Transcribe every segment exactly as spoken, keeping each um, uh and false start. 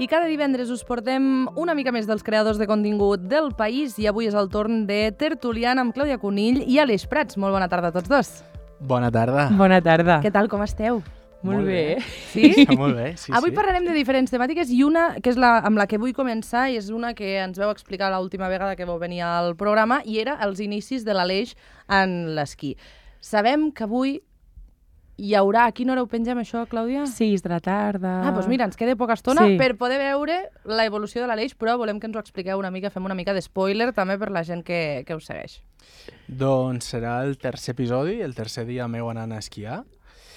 I cada divendres us portem una mica més dels creadors de contingut del país i avui és el torn de Tertuliana amb Clàudia Conill i Aleix Prats. Molt bona tarda a tots dos. Bona tarda. Bona tarda. Què tal, com esteu? Molt, Molt bé. bé. Sí? Està molt bé, sí, Avui sí. parlarem de diferents temàtiques i una que és la amb la que vull començar i és una que ens vau explicar l'última vegada que vau venir al programa i era els inicis de l'Aleix en l'esquí. Sabem que avui hi haurà... A quina hora ho pengem, això, Clàudia? sis de la tarda. Ah, doncs mira, ens queda poca estona Sí. per poder veure l'evolució de l'Aleix, però volem que ens ho expliqueu una mica, fem una mica d'espoiler també per la gent que, que us segueix. Doncs serà el tercer episodi, el tercer dia meu anant a esquiar.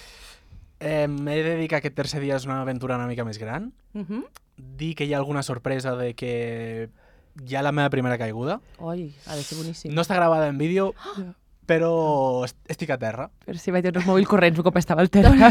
Eh, M'he de dir que aquest tercer dia és una aventura una mica més gran. Uh -huh. Dir que hi ha alguna sorpresa de que hi ha la meva primera caiguda. Oi, ha de ser boníssim. No està gravada en vídeo, però est- estic a terra. Però si vaig tenir un mòbil corrents un cop estava al terra.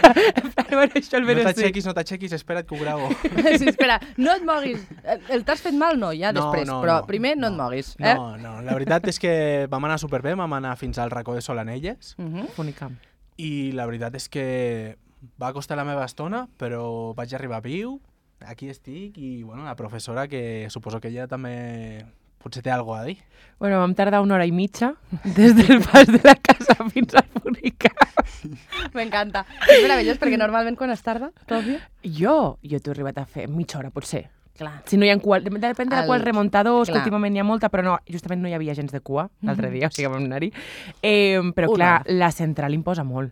Bueno, això el No veres t'aixequis, no t'aixequis, espera't que ho gravo. Sí, espera, no et moguis. El, el t'has fet mal? No, ja No, després, no, però no, primer no, no. et moguis. Eh? No, no, la veritat és que vam anar superbé, vam anar fins al racó de Solanelles Uh -huh. Bonicam. i la veritat és que va costar la meva estona, però vaig arribar viu, aquí estic i bueno, la professora, que suposo que ella també potser té alguna a dir. Bueno, vam tardar una hora i mitja des del pas de la casa fins al Bonicam. M'encanta. És meravellós perquè normalment quan es tarda, Clàudia? Jo, jo t'he arribat a fer mitja hora, potser. Clar. Si no hi ha qual... Depèn de la El- qual remuntadors, que clar. últimament n'hi ha molta, però no, justament no hi havia gens de cua l'altre dia, o sigui, vam anar-hi. Eh, però Una. clar, la central imposa molt.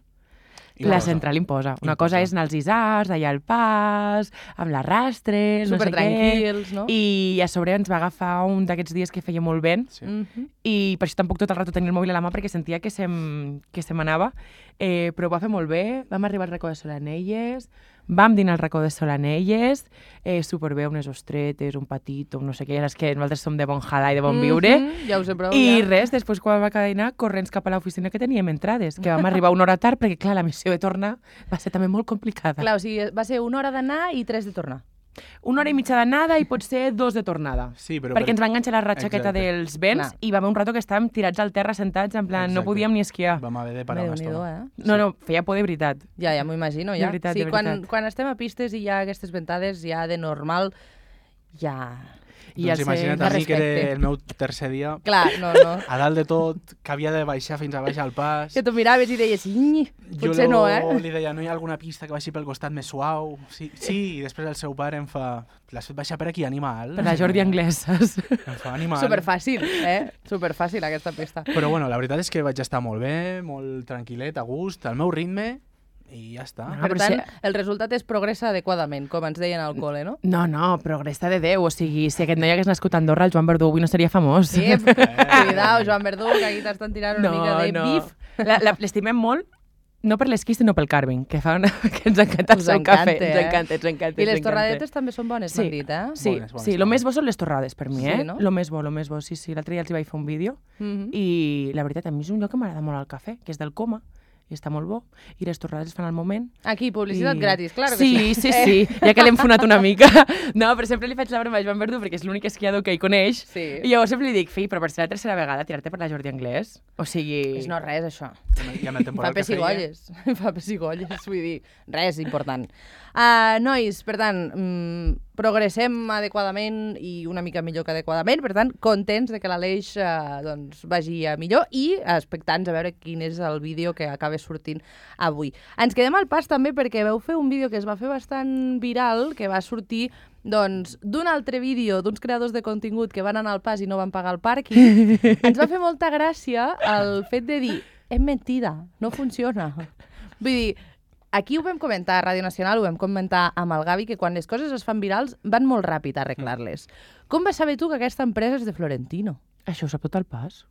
I La cosa. central imposa. Una Imposa. cosa és anar als isars, allà al pas, amb les rastres, no sé què. Supertranquils, no? I a sobre ens va agafar un d'aquests dies que feia molt vent Sí. Uh -huh. i per això tampoc tot el rato tenia el mòbil a la mà perquè sentia que se'm, que se m'anava. Eh, però ho va fer molt bé. Vam arribar al racó de Solanelles, vam dinar al racó de Solanelles, eh, superbé, unes ostretes, un patito, no sé què, ja és que nosaltres som de bon jalà i de bon viure. Uh -huh. Ja ho sé prou, I ja. res, després quan vam acabar de dinar, corrents cap a l'oficina que teníem entrades, que vam arribar una hora tard perquè, clar, la missió de tornar va ser també molt complicada. Clar, o sigui, va ser una hora d'anar i tres de tornar. Una hora i mitja d'anada i potser dos de tornada. Sí, però perquè per- ens va enganxar la ratxaqueta Exacte. dels vents Clar. i va haver un rato que estàvem tirats al terra sentats, en plan, no Exacte. podíem ni esquiar. Vam haver de parar una Déu-n'hi-do, estona. eh? No, no, feia por de veritat. Ja, ja m'ho imagino, De ja. veritat, sí, de quan, veritat. quan estem a pistes i hi ha aquestes ventades, ja de normal, ja... I Doncs ja sé- imagina't de a mi que respecte. era el meu tercer dia, Clar, no, no. a dalt de tot, que havia de baixar fins a baix al pas. Que tu miraves i deies, "Nyi, potser jo no, eh?" li deia, no hi ha alguna pista que baixi pel costat més suau? Sí, sí, i després el seu pare em fa, l'has fet baixar per aquí, animal? Per la Jordi Angleses. Em fa animal. Superfàcil, eh? Superfàcil, aquesta pista. Però bueno, la veritat és que vaig estar molt bé, molt tranquil·let, a gust, al meu ritme, i ja està. Ah, Per però tant, si- el resultat és progressa adequadament, com ens deien al col·le, no? No, no, progressa de Déu. O sigui, si aquest noi hagués nascut a Andorra, el Joan Verdú avui no seria famós. Sí, cuidao, Joan Verdú, que aquí t'estan tirant una mica de bif. La- la- L'estimem molt, no per l'esquí, sinó pel carving, que, fa una... que ens encanta el Us seu encanta, cafè. eh? Ens encanta, ens encanta. I ens les encanta. torradetes també són bones, Sí. m'han dit, eh? Sí, Bones, bones sí, el torrades. més bo són les torrades per mi, Sí, eh? no? Lo més bo, el més bo, sí, sí. L'altre dia els hi vaig fer un vídeo Mhm. i la veritat, a mi és un lloc que m'agrada molt el cafè, que és del Coma, i està molt bo. I les torrades es fan al moment. Aquí, publicitat I- gratis, claro que sí. sí. Sí, sí, sí, ja que l'hem fonat una mica. No, però sempre li faig la broma a Joan Verdú perquè és l'únic esquiador que hi coneix. Sí. I llavors sempre li dic, fill, però per ser la tercera vegada tirar-te per la Jordi Anglès. O sigui... És no res, això. I amb el Fa temporal que feia, pessigolles. Fa pessigolles, vull dir, res important. Uh, nois, per tant, mm, progressem adequadament i una mica millor que adequadament, per tant, contents de que l'Aleix uh, doncs, vagi a millor i expectants a veure quin és el vídeo que acaba sortint avui. Ens quedem al pas també perquè veu fer un vídeo que es va fer bastant viral, que va sortir doncs, d'un altre vídeo d'uns creadors de contingut que van anar al pas i no van pagar el pàrquing. Ens va fer molta gràcia el fet de dir és mentida, no funciona. Vull dir, aquí ho vam comentar a Ràdio Nacional, ho vam comentar amb el Gavi, que quan les coses es fan virals van molt ràpid a arreglar-les. Com vas saber tu que aquesta empresa és de Florentino? Això ho sap tot el pas.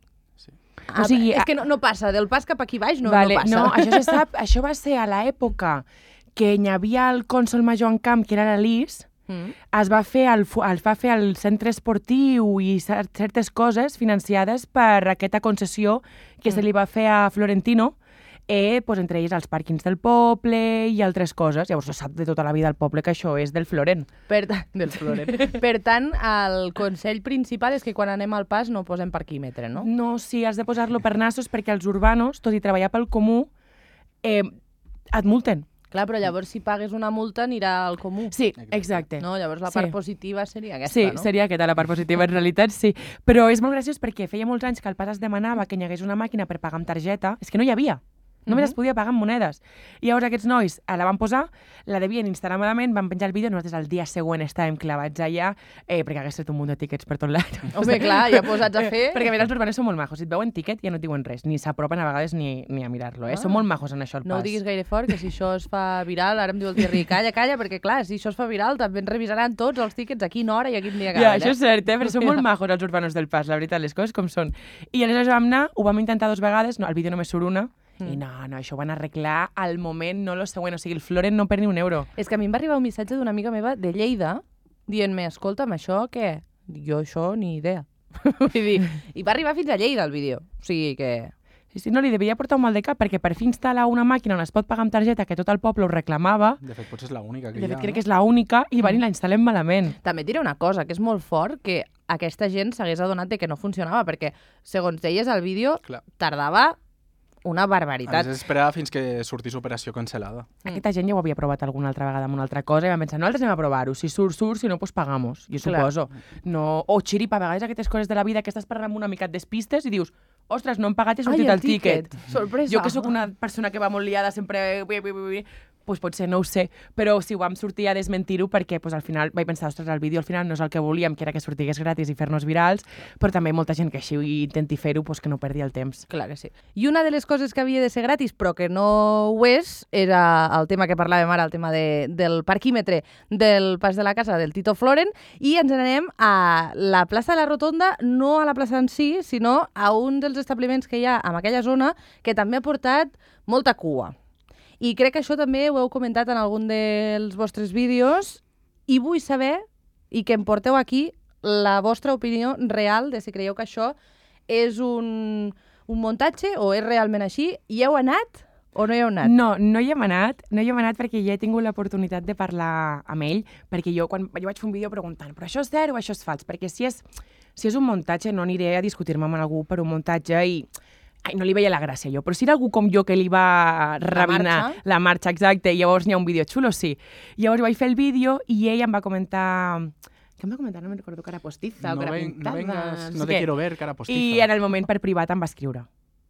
Ah, O sigui, és que no, no passa, del pas cap aquí baix no, vale, no passa. no, això se sap, això va ser a l'època que hi havia el cònsol major en camp, que era l'Alice, Mm. es va fer el, fu- es va fer el centre esportiu i cer- certes coses financiades per aquesta concessió que Mm. se li va fer a Florentino, eh, pues, entre ells els pàrquings del poble i altres coses. Llavors se sap de tota la vida al poble que això és del Florent. Per, ta- del Florent. Per tant, el consell principal és que quan anem al pas no posem parquímetre, no? No, sí, has de posar-lo per nassos perquè els urbanos, tot i treballar pel comú, eh, et multen. Clar, però llavors si pagues una multa anirà al comú. Sí, exacte. No? Llavors la Sí. part positiva seria aquesta, Sí, no? seria aquesta la part positiva, en realitat sí. Però és molt graciós perquè feia molts anys que el pas es demanava que hi hagués una màquina per pagar amb targeta. És que no hi havia. Només Mhm. es podia pagar amb monedes. I llavors aquests nois eh, la van posar, la devien instal·lar malament, van penjar el vídeo, nosaltres el dia següent estàvem clavats allà, eh, perquè hagués fet un munt de tiquets per tot l'any. Home, clar, ja posats a fer... Eh, perquè a més els urbanes són molt majos. Si et veuen tiquet ja no et diuen res, ni s'apropen a vegades ni, ni a mirar-lo. Eh? Ah. Són molt majos en això, el No ho pas. diguis gaire fort, que si això es fa viral, ara em diu el Thierry, calla, calla, perquè clar, si això es fa viral també ens revisaran tots els tíquets a quina hora i a quin dia Ja, acaben, això és cert, eh? però són molt Ja. majos els urbanos del pas, la veritat, les coses com són. I aleshores vam anar, ho vam intentar dues vegades, no, el vídeo només surt una, Mm. i no, no, això ho van arreglar al moment, no lo següent, o sigui, el Floren no perd ni un euro. És que a mi em va arribar un missatge d'una amiga meva de Lleida dient-me, escolta'm, això què? Jo això ni idea. Vull dir, i va arribar fins a Lleida el vídeo. O sigui que... Sí, sí, no, li devia portar un mal de cap, perquè per fi instal·lar una màquina on es pot pagar amb targeta, que tot el poble ho reclamava, De fet, potser és l'única que de hi ha, fet crec no? que és l'única, i van i la instal·lem malament. També et diré una cosa, que és molt fort que aquesta gent s'hagués adonat de que no funcionava, perquè, segons deies, el vídeo Clar. tardava una A barbaritat. més, esperava fins que sortís operació cancel·lada. Mm. Aquesta gent ja ho havia provat alguna altra vegada amb una altra cosa i vam pensar, nosaltres anem a provar-ho, si surt, surt, si no, doncs pagamos, jo Clar. suposo. No, o xiripa, a vegades aquestes coses de la vida que estàs parlant amb una mica et despistes i dius, ostres, no hem pagat i ha sortit Ai, el tiquet. Sorpresa. Jo que sóc una persona que va molt liada, sempre... Ui, ui, ui, ui, pues potser no ho sé, però si ho vam sortir a desmentir-ho perquè pues, al final vaig pensar, ostres, el vídeo al final no és el que volíem, que era que sortigués gratis i fer-nos virals, però també molta gent que així intenti fer-ho, pues, que no perdi el temps. Clar que sí. I una de les coses que havia de ser gratis, però que no ho és, era el tema que parlàvem ara, el tema de, del parquímetre del pas de la casa del Tito Floren, i ens n'anem a la plaça de la Rotonda, no a la plaça en si, sinó a un dels establiments que hi ha en aquella zona que també ha portat molta cua. I crec que això també ho heu comentat en algun dels vostres vídeos, i vull saber, i que em porteu aquí, la vostra opinió real de si creieu que això és un, un muntatge o és realment així. Hi heu anat o no hi heu anat? No, no hi hem anat, no hi hem anat perquè ja he tingut l'oportunitat de parlar amb ell, perquè jo, quan jo vaig fer un vídeo preguntant, però això és cert o això és fals? Perquè si és, si és un muntatge no aniré a discutir-me amb algú per un muntatge i ai, no li veia la gràcia jo, però si era algú com jo que li va revinar marxa? la marxa, exacte, i llavors n'hi ha un vídeo xulo, sí. Llavors vaig fer el vídeo i ell em va comentar... Què em va comentar? No me'n recordo, cara postiza o No, cara ven, pintada... no vengas, sé no te què. quiero ver, cara postiza. I en el moment per privat em va escriure.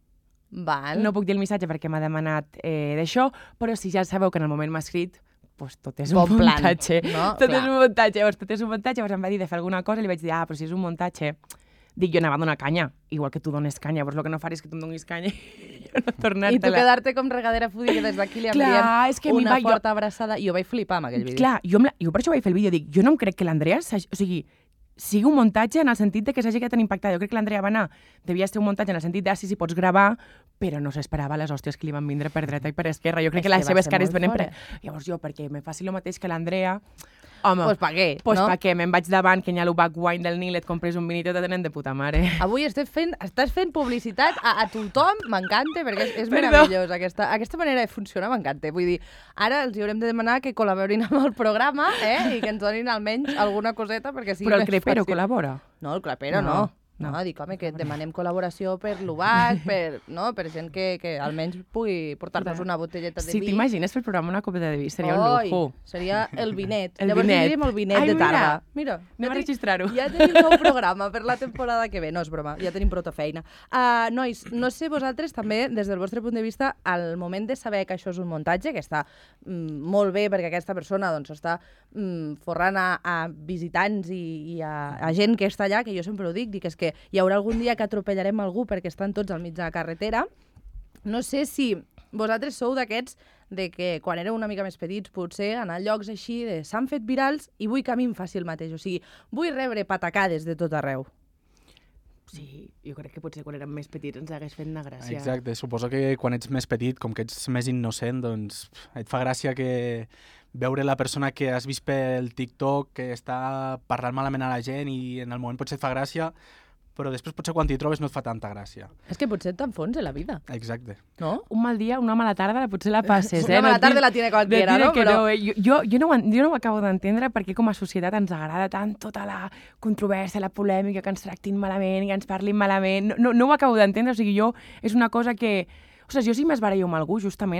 Val. No puc dir el missatge perquè m'ha demanat eh, d'això, però si ja sabeu que en el moment m'ha escrit, pues tot és un Bon plan, muntatge. no? Tot Clar. és un muntatge. Llavors, tot és un muntatge. Llavors em va dir de fer alguna cosa i li vaig dir, ah, però si és un muntatge, dic, jo anava a donar canya, igual que tu dones canya. Llavors, el que no faré és que tu em donis canya i jo no I tu tornar-te-la. quedar-te com regadera foodie, que des d'aquí li Clar, enviem és que a mi una va- jo- forta abraçada. Jo vaig flipar amb aquell vídeo. Clar, jo, amb la, jo per això vaig fer el vídeo, dic, jo no em crec que l'Andrea, s'hagi- o sigui, sigui un muntatge en el sentit de que s'hagi quedat tan impactada. Jo crec que l'Andrea va anar, devia ser un muntatge en el sentit de, sí, sí, pots gravar, però no s'esperava les hòsties que li van vindre per dreta i per esquerra. Jo crec És que les que va seves ser cares molt venen fort, per... Llavors jo, perquè me faci el mateix que l'Andrea, home, Pues pa què, pues no? pa què? Me'n vaig davant, que hi ha el back wine del Nil, et compres un vinito, te tenen de puta mare. Avui estàs fent, estàs fent publicitat a, a tothom, m'encanta, perquè és, és Perdó. meravellós. Aquesta, aquesta manera de funcionar m'encanta. Vull dir, ara els hi haurem de demanar que col·laborin amb el programa eh? I que ens donin almenys alguna coseta perquè sigui Però el més crepero fàcil. col·labora. No, el crepero no. No, No, no. no dic, home, que demanem col·laboració per l'U B A C, per, no? per gent que, que almenys pugui portar-nos una botelleta de Si vi. t'imagines fer el programa una copeta de vi, seria Oi, un lujo. Seria el vinet. El Llavors vinet. li diríem el vinet Ai, de mira. tarda. Mira, Anem a te- registrar-ho. Ja tenim nou programa per la temporada que ve. No, és broma, ja tenim prou feina. Uh, nois, no sé vosaltres també, des del vostre punt de vista, al moment de saber que això és un muntatge, que està mm, molt bé perquè aquesta persona doncs, està mm, forrant a, a visitants i, i a, a gent que està allà, que jo sempre ho dic, dic és que hi haurà algun dia que atropellarem algú perquè estan tots al mig de la carretera. No sé si vosaltres sou d'aquests de que quan éreu una mica més petits potser anar a llocs així de s'han fet virals i vull que a mi em faci el mateix. O sigui, vull rebre patacades de tot arreu. Sí, jo crec que potser quan érem més petits ens hagués fet una gràcia. Exacte, suposo que quan ets més petit, com que ets més innocent, doncs et fa gràcia que veure la persona que has vist pel TikTok que està parlant malament a la gent i en el moment potser et fa gràcia, però després potser quan t'hi trobes no et fa tanta gràcia. És que potser t'enfonsa la vida, Exacte. no? Un mal dia, una mala tarda, potser la passes, Una eh? mala et dic- tarda la tiene cualquiera, no? no? Que Però- no, eh? jo, jo, jo, no ho, en- jo no ho acabo d'entendre perquè com a societat ens agrada tant tota la controvèrsia, la polèmica, que ens tractin malament, que ens parlin malament. No, no, no ho acabo d'entendre, o sigui, jo és una cosa que... Ostres, jo si m'esbarallo amb algú, justament,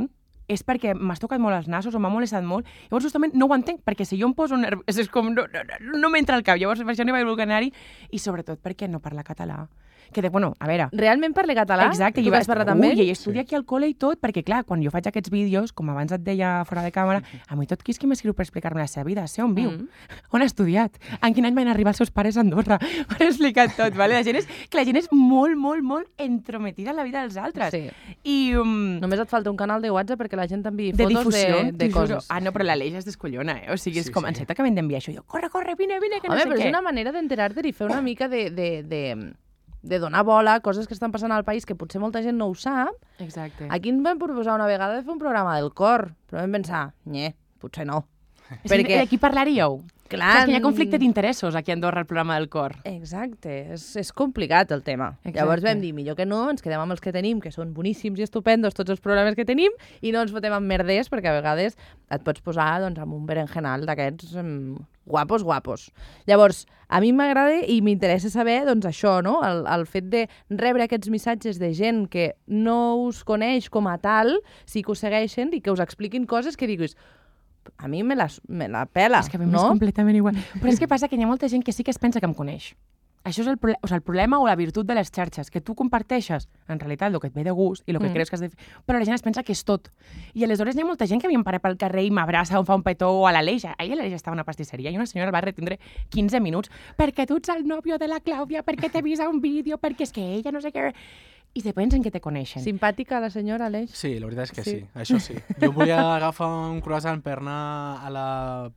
és perquè m'has tocat molt els nassos o m'ha molestat molt. Llavors, justament, no ho entenc, perquè si jo em poso nerviós, és com, no, no, no, no m'entra al cap. Llavors, per això no vaig voler anar-hi, i sobretot perquè no parla català. Que de, bueno, a veure... Realment parla català? Exacte. Tu vas parlar també? Ui, i estudia aquí al col·le i tot, perquè, clar, quan jo faig aquests vídeos, com abans et deia fora de càmera, a mi tot qui és qui m'escriu per explicar-me la seva vida? Sé on viu, mm. on ha estudiat, en quin any van arribar els seus pares a Andorra, m'han explicat tot, vale? La gent és, que la gent és molt, molt, molt entrometida en la vida dels altres. Sí. I... Um, Només et falta un canal de WhatsApp perquè la gent t'enviï de fotos difusió, de, de coses. Ah, no, però la Leix es descollona, eh? O sigui, és Sí, com, sí. en set acabem d'enviar això. Jo, corre, corre, vine, vine, que no Home, sé però què. és una manera d'enterar-te i fer una mica de, de, de, de donar bola a coses que estan passant al país que potser molta gent no ho sap. Exacte. Aquí ens vam proposar una vegada de fer un programa del cor, però vam pensar, nye, potser no. És perquè... perquè- De qui parlaríeu? Clar, Clar, és que hi ha conflicte d'interessos aquí a Andorra, al programa del cor. Exacte, és, és complicat el tema. Exacte. Llavors vam dir, millor que no, ens quedem amb els que tenim, que són boníssims i estupendos tots els programes que tenim, i no ens fotem amb merders, perquè a vegades et pots posar doncs, amb un berenjenal d'aquests um, guapos, guapos. Llavors, a mi m'agrada i m'interessa saber doncs, això, no? el, el fet de rebre aquests missatges de gent que no us coneix com a tal, sí que us segueixen i que us expliquin coses que diguis, a mi me la, me la pela, És que a mi no? m'és completament igual. Però és que passa que hi ha molta gent que sí que es pensa que em coneix. Això és el, pro o sigui, el problema o la virtut de les xarxes, que tu comparteixes, en realitat, el que et ve de gust i el que Mm. creus que has de fer, però la gent es pensa que és tot. I aleshores hi ha molta gent que a mi em para pel carrer i m'abraça o em fa un petó o a l'Aleix. Ahir a l'Aleix estava a una pastisseria i una senyora el va retindre quinze minuts perquè tu ets el nòvio de la Clàudia, perquè t'he vist a un vídeo, perquè és que ella no sé què... I se pensen que te coneixen. Simpàtica la senyora Aleix? Sí, la veritat és que Sí. sí. sí, això sí. Jo volia agafar un croissant per anar a la,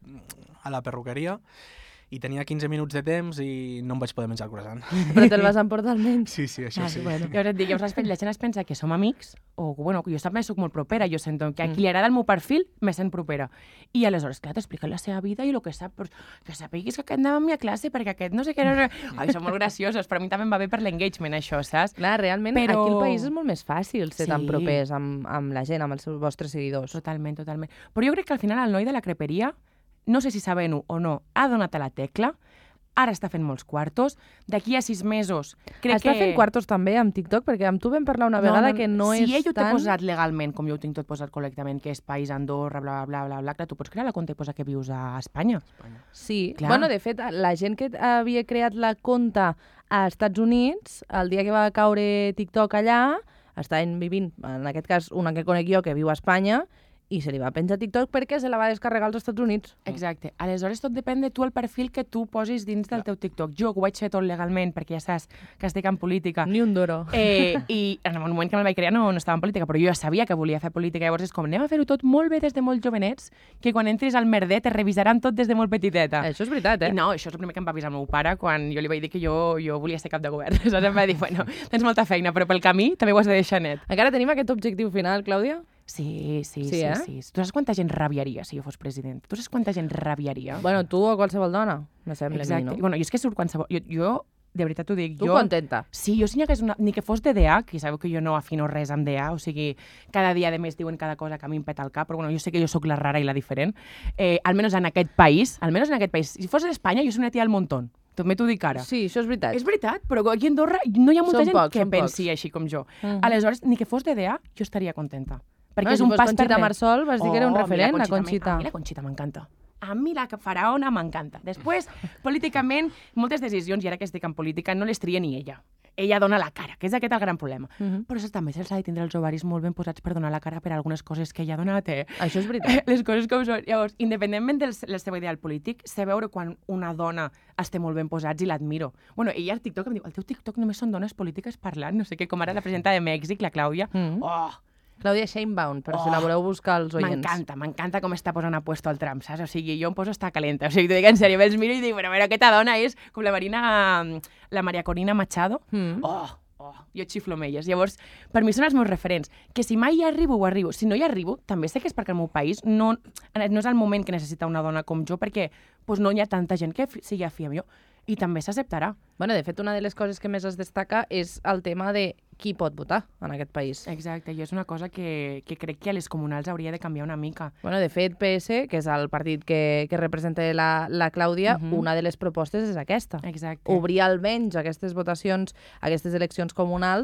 a la perruqueria i tenia quinze minuts de temps i no em vaig poder menjar el croissant. Però te'l vas emportar almenys? Sí, sí, això Ah, sí. bueno. Llavors et dic, llavors la gent es pensa que som amics, o bueno, jo també soc molt propera, jo sento que a qui li agrada el meu perfil, me sent propera. I aleshores, clar, t'explica la seva vida i el que sap, però que sapiguis que aquest anava a mi a classe perquè aquest no sé què... No sé... Ai, són molt graciosos, però a mi també em va bé per l'engagement, això, saps? Clar, realment, Però- aquí al país és molt més fàcil ser Sí. tan propers amb, amb la gent, amb els seus vostres seguidors. Totalment, totalment. Però jo crec que al final el noi de la creperia, no sé si sabent-ho o no, ha donat a la tecla, ara està fent molts quartos, d'aquí a sis mesos crec Està que... fent quartos també amb TikTok, perquè amb tu vam parlar una vegada que no si és ell ho té tan... posat legalment, com jo ho tinc tot posat correctament, que és país, Andorra, bla, bla, bla, bla, clar, tu pots crear la compte i posar que vius a Espanya. Sí, Clar. bueno, de fet, la gent que havia creat la compte a Estats Units, el dia que va caure TikTok allà, estaven vivint, en aquest cas, una que conec jo, que viu a Espanya, i se li va penjar TikTok perquè se la va descarregar als Estats Units. Exacte. Aleshores, tot depèn de tu el perfil que tu posis dins del teu TikTok. Jo que ho vaig fer tot legalment, perquè ja saps que estic en política. Ni un duro. Eh, I en el moment que me'l vaig crear no, no estava en política, però jo ja sabia que volia fer política. Llavors és com, anem a fer-ho tot molt bé des de molt jovenets, que quan entris al merder te revisaran tot des de molt petiteta. Això és veritat, eh? I no, això és el primer que em va avisar el meu pare quan jo li vaig dir que jo, jo volia ser cap de govern. Aleshores em va dir, bueno, tens molta feina, però pel camí també ho has de deixar net. Encara tenim aquest objectiu final, Clàudia? Sí, sí, Sí, sí, eh? sí. Tu saps quanta gent rabiaria si jo fos president? Tu saps quanta gent rabiaria? Bueno, tu o qualsevol dona, me sembla Exacte. a mi, I, no? bueno, jo és que surt qualsevol... Jo, jo de veritat t'ho dic, Tu jo... contenta. Sí, jo si n'hi hagués una... Ni que fos de D A, que sabeu que jo no afino res amb D A, o sigui, cada dia de més diuen cada cosa que a mi em peta el cap, però bueno, jo sé que jo sóc la rara i la diferent. Eh, almenys en aquest país, almenys en aquest país. Si fos d'Espanya, jo soc una tia del montón. També t'ho dic ara. Sí, això és veritat. És veritat, però aquí a Andorra no hi ha molta Són gent pocs, que són pensi pocs. així com jo. Mhm. Aleshores, ni que fos de D A, jo estaria contenta. Perquè No, és si un fos pas per Conxita res. Marsol, vas dir que era un Oh, referent, mira, la Conxita. A mi la Conxita m'encanta. A mi la faraona m'encanta. Després, políticament, moltes decisions, i ara que estic en política, no les tria ni ella. Ella dona la cara, que és aquest el gran problema. Mhm. Però això també se'ls ha de tindre els ovaris molt ben posats per donar la cara per algunes coses que ella ha donat, eh? Això és veritat. Les coses com són. Llavors, independentment del del seu ideal polític, sé veure quan una dona està molt ben posats i l'admiro. Bueno, ella al TikTok em diu, el teu TikTok només són dones polítiques parlant, no sé què, com ara la presidenta de Mèxic, la Clàudia. Mhm. Oh, Clàudia Sheinbaum, per si Oh, la voleu buscar als oients. m'encanta, m'encanta com està posant a puesto el Trump, saps? O sigui, jo em poso estar calenta. O sigui, t'ho dic en sèrio, els miro i dic, bueno, però aquesta dona és com la Marina, la Maria Corina Machado. Mm. Oh, oh, jo xiflo amb elles. Llavors, per mi són els meus referents. Que si mai hi arribo, ho arribo. Si no hi arribo, també sé que és perquè el meu país no, no és el moment que necessita una dona com jo, perquè pues, no hi ha tanta gent que fi- sigui afí a mi. I també s'acceptarà. Bueno, de fet, una de les coses que més es destaca és el tema de qui pot votar en aquest país. Exacte, i és una cosa que, que crec que a les comunals hauria de canviar una mica. Bueno, de fet, P S, que és el partit que, que representa la, la Clàudia, Mhm. una de les propostes és aquesta. Exacte. Obrir almenys aquestes votacions, aquestes eleccions comunals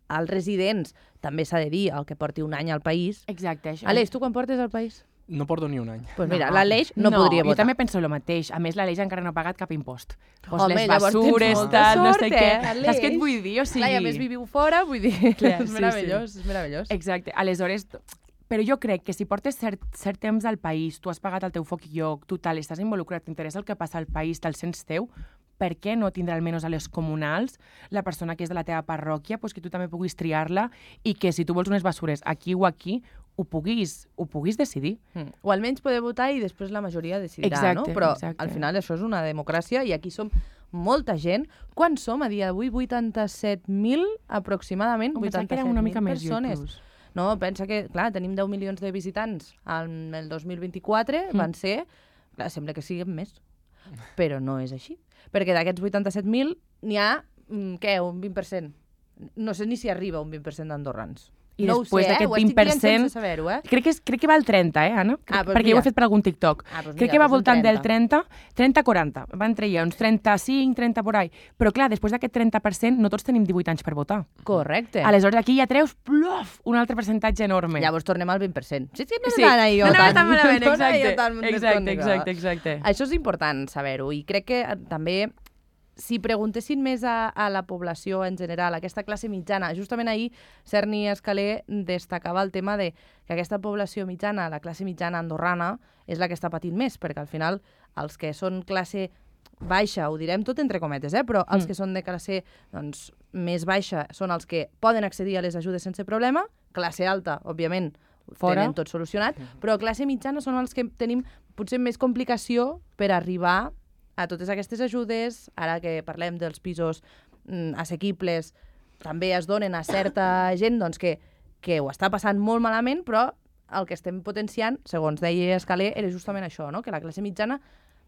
als residents, també s'ha de dir, el que porti un any al país. Exacte, això. Aleix, tu quan portes al país? No porto ni un any. Pues mira, l'Aleix no, no podria jo votar. també penso el mateix. A més, l'Aleix encara no ha pagat cap impost. Pues Home, les llavors tens basures, molta tal, no sort, sé què. eh, Aleix? Saps què et vull dir? O sigui... Clar, i a més viviu fora, vull dir, Clar, és sí, meravellós, sí. és meravellós. Exacte. Aleshores, però jo crec que si portes cert, cert temps al país, tu has pagat el teu foc i lloc, tu tal, estàs involucrat, t'interessa el que passa al país, te'l sents teu, per què no tindrà almenys a les comunals la persona que és de la teva parròquia, pues que tu també puguis triar-la i que si tu vols unes basures aquí o aquí, ho puguis, ho puguis decidir. Mm. O almenys poder votar i després la majoria decidirà, Exacte, no? Però exacte. al final això és una democràcia i aquí som molta gent. Quan som a dia d'avui? vuitanta-set mil aproximadament, Em pensava que vuitanta-set eren una mil mica més persones. junts. No, pensa que, clar, tenim deu milions de visitants en el dos mil vint-i-quatre, Mm. van ser... Clar, sembla que siguin més, però no és així. Perquè d'aquests vuitanta-set mil n'hi ha, mm, què, un vint per cent? No sé ni si arriba un vint per cent d'andorrans. I no després ho sé, eh? d'aquest Ho estic vint per dient cent sense saber-ho, eh? Crec que, és, crec que va al trenta, eh, Anna? Crec, Ah, doncs perquè jo ho mira. he fet per algun TikTok. Ah, doncs crec mira, que va doncs un voltant del trenta. trenta, trenta a quaranta. Va entre ja uns trenta-cinc, trenta por ahí. Però clar, després d'aquest trenta per cent no tots tenim divuit anys per votar. Correcte. Aleshores aquí ja treus plof, un altre percentatge enorme. Llavors tornem al vint per cent. Sí, sí, no sí, anava jo no anava tant. tan malament, no anava jo exacte. tan Exacte, desconeguda. exacte, exacte. Això és important saber-ho i crec que eh, també si preguntessin més a, a la població en general, a aquesta classe mitjana, justament ahir Cerny Escalé destacava el tema de que aquesta població mitjana, la classe mitjana andorrana, és la que està patint més, perquè al final els que són classe baixa, ho direm tot entre cometes, eh? Però els Mm. que són de classe doncs, més baixa són els que poden accedir a les ajudes sense problema, classe alta, òbviament, Fora. tenen tot solucionat, però classe mitjana són els que tenim potser més complicació per arribar a totes aquestes ajudes. Ara que parlem dels pisos mm, assequibles, també es donen a certa gent doncs, que, que ho està passant molt malament, però el que estem potenciant, segons deia Escalé, era justament això, no? Que la classe mitjana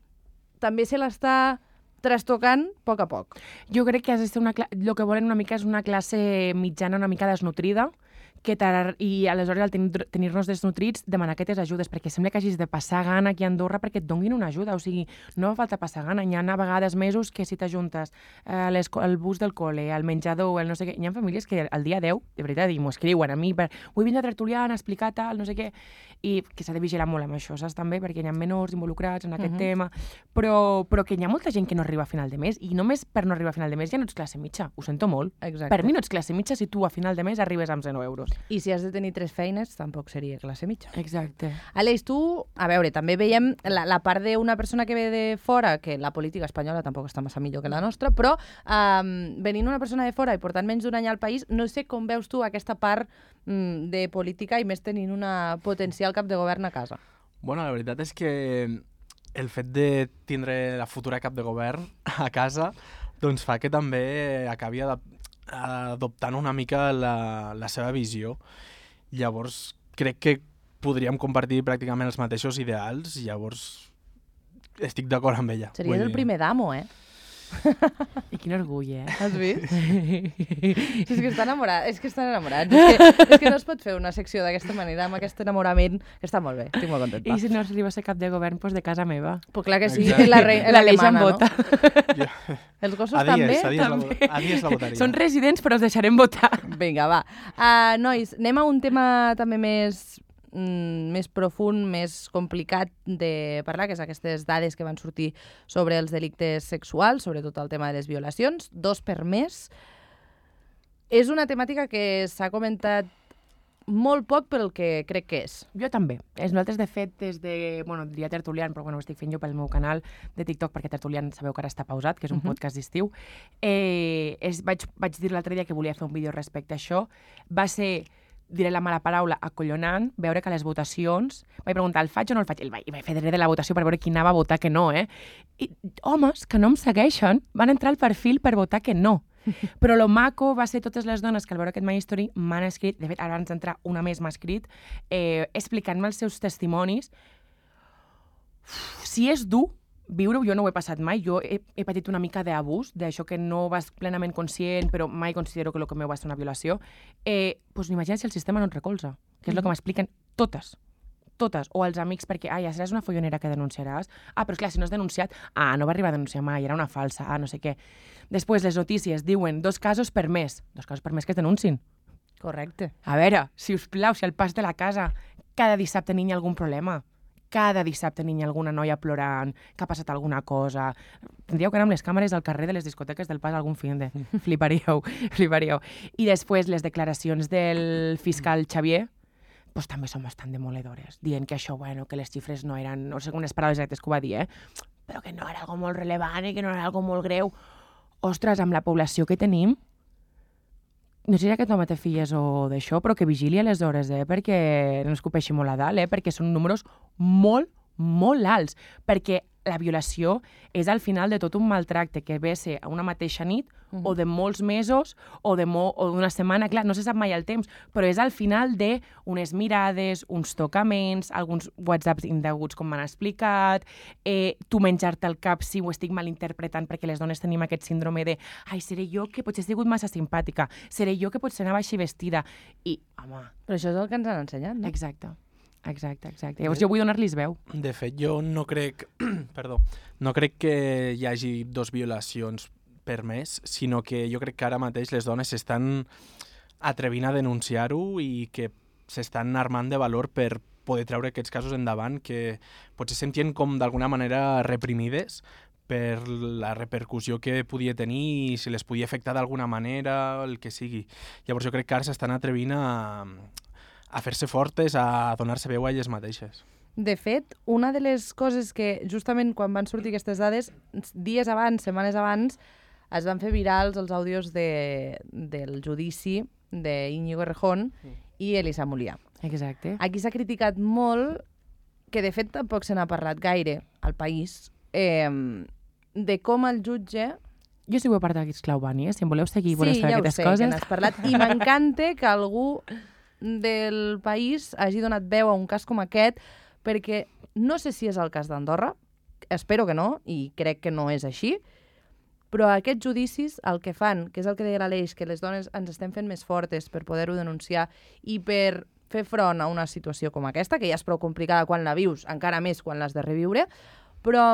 també se l'està trastocant a poc a poc. Jo crec que has de ser una cla- el que volen una mica és una classe mitjana una mica desnutrida, que tar... i aleshores al tenir- tenir-nos desnutrits demanar aquestes ajudes, perquè sembla que hagis de passar gana aquí a Andorra perquè et donguin una ajuda, o sigui, no fa falta passar gana, hi ha a vegades mesos que si t'ajuntes eh, l'esco- el bus del col·le, el menjador, el no sé què, hi ha famílies que al dia deu, de veritat, i m'ho escriuen a mi, per, vull vindre a tertuliar, a explicar tal, no sé què, i que s'ha de vigilar molt amb això, saps també, perquè hi ha menors involucrats en aquest Mhm. tema, però, però que hi ha molta gent que no arriba a final de mes, i només per no arribar a final de mes ja no ets classe mitja, ho sento molt. Exacte. Per mi no ets classe mitja si tu a final de mes arribes amb zero euros. I si has de tenir tres feines, tampoc seria classe mitja. Exacte. Aleix, tu, a veure, també veiem la, la part d'una persona que ve de fora, que la política espanyola tampoc està massa millor que la nostra, però um, venint una persona de fora i portant menys d'un any al país, no sé com veus tu aquesta part mm, de política i més tenint una potencial cap de govern a casa. Bueno, la veritat és que el fet de tindre la futura cap de govern a casa doncs fa que també acabi adap adoptant una mica la, la seva visió. Llavors, crec que podríem compartir pràcticament els mateixos ideals, llavors estic d'acord amb ella. Series Vull el dir- primer damo, eh? I quin orgull, eh? Has vist? és que està enamorat, és que estan enamorats. És que, és que no es pot fer una secció d'aquesta manera, amb aquest enamorament, que està molt bé, estic molt contenta. I si no arriba a ser cap de govern, doncs de casa meva. Pues clar que sí, Exacte. és la, rei, és la, L'Aleix que em mana, vota. no? Jo- Els gossos A també? dies, a dies, la, també. vo- a dies la votaria. Són residents, però els deixarem votar. Vinga, va. Uh, nois, anem a un tema també més, mm, més profund, més complicat de parlar, que és aquestes dades que van sortir sobre els delictes sexuals, sobretot el tema de les violacions, dos per mes. És una temàtica que s'ha comentat molt poc pel que crec que és. Jo també. És nosaltres, de fet, des de... Bueno, diria Tertulian, però bueno, ho estic fent jo pel meu canal de TikTok, perquè Tertulian sabeu que ara està pausat, que és un Mhm. podcast d'estiu. Eh, és, vaig, vaig dir l'altre dia que volia fer un vídeo respecte a això. Va ser, diré la mala paraula, acollonant, veure que les votacions... Vaig preguntar, el faig o no el faig? El vaig, vaig fer darrere de la votació per veure qui anava a votar que no, eh? I homes que no em segueixen van entrar al perfil per votar que no. Però lo maco va ser totes les dones que al veure aquest My Story m'han escrit, de fet, abans d'entrar una més m'ha escrit, eh, explicant-me els seus testimonis. Uf, si és dur viure-ho, jo no ho he passat mai, jo he, he patit una mica d'abús, d'això que no vas plenament conscient, però mai considero que el que meu va ser una violació, eh, doncs imagina si el sistema no et recolza, que és el que m'expliquen totes, totes, o els amics, perquè, ah, ja seràs una follonera que denunciaràs. Ah, però esclar, si no has denunciat, ah, no va arribar a denunciar mai, era una falsa, ah, no sé què. Després, les notícies diuen dos casos per mes. Dos casos per mes que es denuncin. Correcte. A veure, si us plau, si al pas de la casa cada dissabte n'hi ha algun problema, cada dissabte n'hi ha alguna noia plorant, que ha passat alguna cosa. Tindríeu que anar amb les càmeres al carrer de les discoteques del pas algun fin de... Fliparíeu, fliparíeu. I després les declaracions del fiscal Xavier, pues, també són bastant demoledores, dient que això, bueno, que les xifres no eren, no sé unes paraules exactes que ho va dir, eh? Però que no era algo molt rellevant i que no era algo molt greu. Ostres, amb la població que tenim, no sé si aquest home té filles o d'això, però que vigili a les hores, eh? Perquè no es copeixi molt a dalt, eh? Perquè són números molt, molt alts. Perquè la violació és al final de tot un maltracte que ve a ser a una mateixa nit uh-huh. o de molts mesos o de mo o d'una setmana. Clar, no se sap mai el temps, però és al final d'unes mirades, uns tocaments, alguns whatsapps indeguts, com m'han explicat, eh, tu menjar-te el cap si ho estic malinterpretant, perquè les dones tenim aquest síndrome de ai, seré jo que potser he sigut massa simpàtica, seré jo que potser anava així vestida. I, home... Però això és el que ens han ensenyat, no? Exacte. Exacte, exacte. Llavors jo vull donar-los veu. De fet, jo no crec, perdó, no crec que hi hagi dos violacions per mes, sinó que jo crec que ara mateix les dones s'estan atrevint a denunciar-ho i que s'estan armant de valor per poder treure aquests casos endavant, que potser se sentien com d'alguna manera reprimides per la repercussió que podia tenir i si les podia afectar d'alguna manera, el que sigui. Llavors jo crec que ara s'estan atrevint a... a fer-se fortes, a donar-se veu a elles mateixes. De fet, una de les coses que justament quan van sortir aquestes dades, dies abans, setmanes abans, es van fer virals els àudios de, del judici d'Íñigo Errejón mm. i Elisa Molia. Exacte. Aquí s'ha criticat molt, que de fet tampoc se n'ha parlat gaire al país, eh, de com el jutge... Jo sí que ho he parlat aquí, esclau, Vani, eh? Si em voleu seguir i voleu sí, saber ja aquestes sé, coses... Sí, ja ho sé, que n'has parlat. I m'encanta que algú del país hagi donat veu a un cas com aquest, perquè no sé si és el cas d'Andorra, espero que no, i crec que no és així, però aquests judicis el que fan, que és el que deia l'Aleix, que les dones ens estem fent més fortes per poder-ho denunciar i per fer front a una situació com aquesta, que ja és prou complicada quan la vius, encara més quan l'has de reviure, però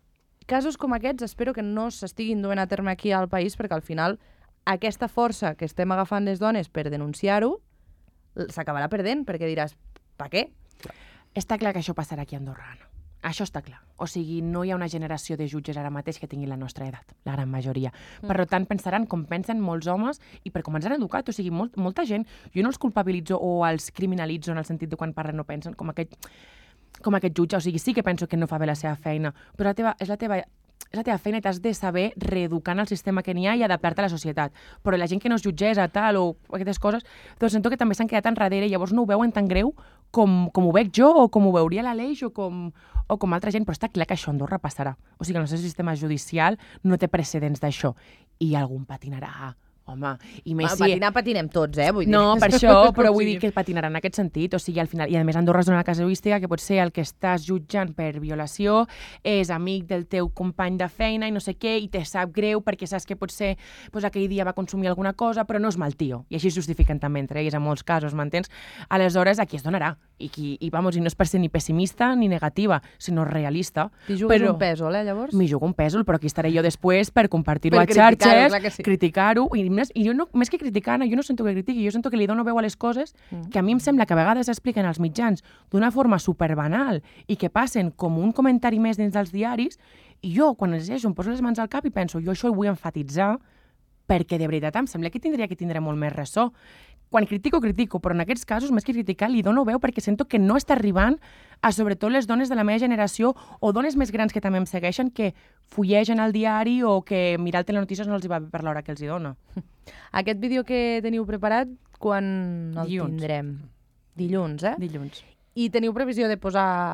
casos com aquests espero que no s'estiguin duent a terme aquí al país, perquè al final aquesta força que estem agafant les dones per denunciar-ho s'acabarà perdent, perquè diràs, per què? Està clar que això passarà aquí a Andorra, Anna. Això està clar. O sigui, no hi ha una generació de jutges ara mateix que tinguin la nostra edat, la gran majoria. Mm. Per tant, pensaran com pensen molts homes i per com ens han educat. O sigui, molt, molta gent, jo no els culpabilitzo o els criminalitzo en el sentit de quan parlen no pensen com aquest, com aquest jutge. O sigui, sí que penso que no fa bé la seva feina, però la teva, és la teva... és la teva feina i t'has de saber reeducar en el sistema que n'hi ha i adaptar-te a la societat. Però la gent que no es jutgessa, tal, o aquestes coses, doncs sento que també s'han quedat enrere i llavors no ho veuen tan greu com, com ho veig jo o com ho veuria l'Aleix o com, o com altra gent, però està clar que això a Andorra passarà. O sigui, el nostre sistema judicial no té precedents d'això i algun patinarà. Home, i més bueno, si... patinar patinem tots, eh? Vull dir. No, per això, però vull dir que patinaran en aquest sentit. O sigui, al final... I a més, Andorra és una casuística que potser el que estàs jutjant per violació és amic del teu company de feina i no sé què, i te sap greu perquè saps que potser pues, aquell dia va consumir alguna cosa, però no és mal tio. I així es justifiquen també entre ells en molts casos, m'entens? Aleshores, aquí es donarà. I, qui, i, vamos, i no és per ser ni pessimista ni negativa, sinó realista. T'hi jugues però... un pèsol, eh, llavors? M'hi jugo un pèsol, però aquí estaré jo després per compartir-ho per a xarxes, sí. criticar-ho, i, més, i jo no, més que criticar, jo no sento que critiqui, jo sento que li dono veu a les coses mm. que a mi em sembla que a vegades s'expliquen als mitjans d'una forma superbanal i que passen com un comentari més dins dels diaris, i jo, quan els llegeixo, em poso les mans al cap i penso, jo això ho vull enfatitzar perquè de veritat em sembla que tindria que tindre molt més ressò. Quan critico, critico, però en aquests casos, més que criticar, li dono veu perquè sento que no està arribant a sobretot les dones de la meva generació o dones més grans que també em segueixen, que fullegen el diari o que mirar el telenotícies no els hi va bé per l'hora que els hi dona. Aquest vídeo que teniu preparat, quan el Dilluns. tindrem? Dilluns, eh? Dilluns. I teniu previsió de posar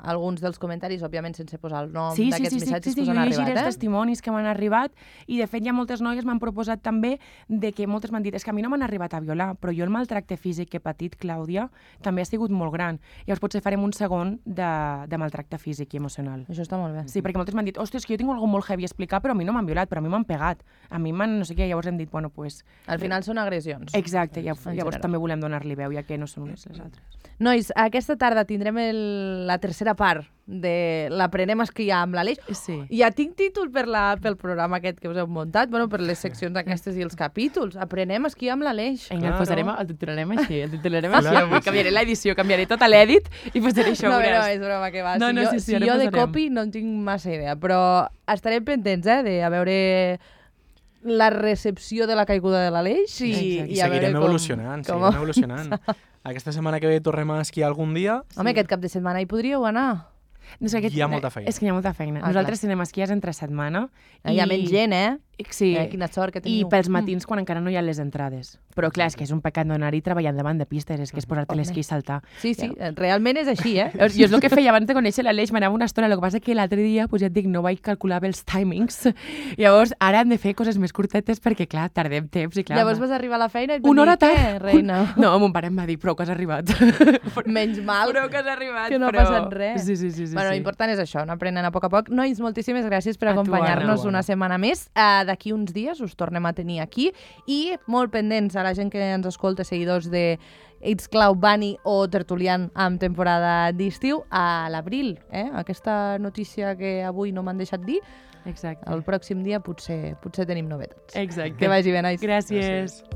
alguns dels comentaris, òbviament sense posar el nom Sí, sí, d'aquests sí, sí, sí, missatges sí, que us jo han llegiré arribat, els eh? testimonis que m'han arribat i de fet hi ha moltes noies m'han proposat també de que moltes m'han dit és que a mi no m'han arribat a violar, però jo el maltracte físic que he patit, Clàudia, també ha sigut molt gran. Llavors potser farem un segon de, de maltracte físic i emocional. Això està molt bé. Sí, perquè moltes m'han dit, ostres, que jo tinc algo molt heavy a explicar, però a mi no m'han violat, però a mi m'han pegat. A mi m'han no sé què, llavors hem dit, bueno, pues... Al final són agressions. Exacte, ja, En llavors general. també volem donar-li veu, ja que no són unes les altres. Nois, aquesta tarda tindrem el, la tercera part de l'Aprenem a esquiar amb l'Aleix. Sí. Ja tinc títol per la, pel programa aquest que us heu muntat, bueno, per les seccions aquestes i els capítols. Aprenem a esquiar amb l'Aleix. Vinga, Claro. el posarem, el titularem així, el titularem Claro. així. Avui canviaré l'edició, canviaré tot l'edit i posaré això, No, no, veuràs. és broma que va. No, si no, jo, sí, sí, si ara jo de posarem. copy no en tinc massa idea, però estarem pendents, eh, de a veure la recepció de la caiguda de l'Aleix i, Exacte. i I a veure seguirem com... evolucionant, com... seguirem evolucionant. Aquesta setmana que ve tornem a esquiar algun dia. Home, aquest cap de setmana hi podríeu anar. No sé, aquest, Hi ha molta feina. És que hi ha molta feina. Ah, Nosaltres clar. anem a esquiar entre setmana. Hi ha menys gent, eh? Sí. Eh, quina sort que I teniu. pels matins, quan encara no hi ha les entrades. Però clar, és que és un pecat no anar-hi treballant davant de pistes, és que és posar-te Home. l'esquí i saltar. Sí, sí, realment és així, eh? Jo és el que feia abans de conèixer l'Aleix, m'anava una estona, el que passa que l'altre dia, pues ja et dic, no vaig calcular bé els timings. Llavors, ara hem de fer coses més curtetes perquè, clar, tardem temps i clar... Llavors vas arribar a la feina i et van una hora dir, tard. què, reina? No, mon pare em va dir, prou que has arribat. Menys mal. Prou que has arribat, que no ha però... passat res. Sí, sí, sí. sí bueno, sí. l'important és això, anar aprenent a poc a poc. Nois, moltíssimes gràcies per A tu, acompanyar-nos Anna. una setmana més. Uh, D'aquí uns dies us tornem a tenir aquí i molt pendents a la gent que ens escolta, seguidors de It's Cloud Bunny o Tertulian amb temporada d'estiu a l'abril. Eh? Aquesta notícia que avui no m'han deixat dir, Exacte. el pròxim dia potser, potser tenim novetats. Exacte. Que vagi bé, nois. Gràcies. Gràcies.